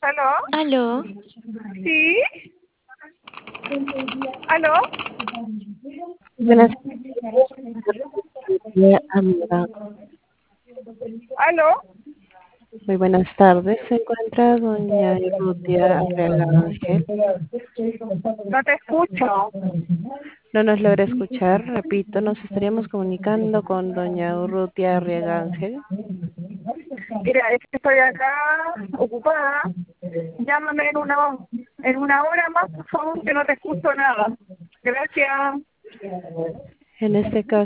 ¿Aló? Aló, ¿Sí? ¿Aló? Buenas tardes, amiga. ¿Aló? Muy buenas tardes. Se encuentra doña Rutia Arriaga Ángel. No te escucho. No nos logra escuchar. Repito, nos estaríamos comunicando con doña Urrutia Arriaga Ángel. Mira, es que estoy acá ocupada. Llámame en una hora más, por favor, que no te escucho nada. Gracias. En este caso,